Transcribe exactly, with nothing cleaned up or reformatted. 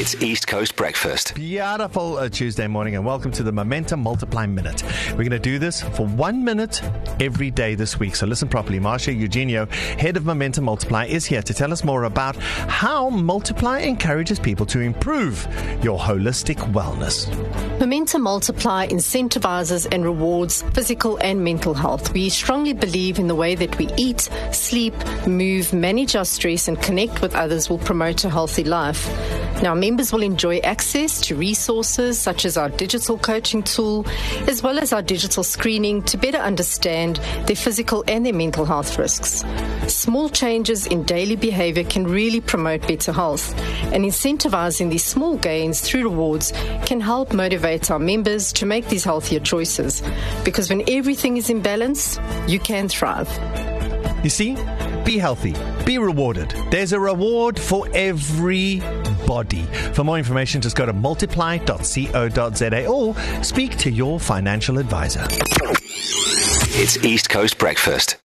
It's East Coast Breakfast. Beautiful uh, Tuesday morning, and welcome to the Momentum Multiply Minute. We're going to do this for one minute every day this week. So listen properly. Marcia Eugenio, head of Momentum Multiply, is here to tell us more about how Multiply encourages people to improve your holistic wellness. Momentum Multiply incentivizes and rewards physical and mental health. We strongly believe in the way that we eat, sleep, move, manage our stress, and connect with others will promote a healthy life. Now, members will enjoy access to resources such as our digital coaching tool, as well as our digital screening to better understand their physical and their mental health risks. Small changes in daily behavior can really promote better health, and incentivizing these small gains through rewards can help motivate our members to make these healthier choices. Because when everything is in balance, you can thrive. You see, be healthy, be rewarded. There's a reward for everybody. For more information, just go to multiply dot co dot za or speak to your financial advisor. It's East Coast Breakfast.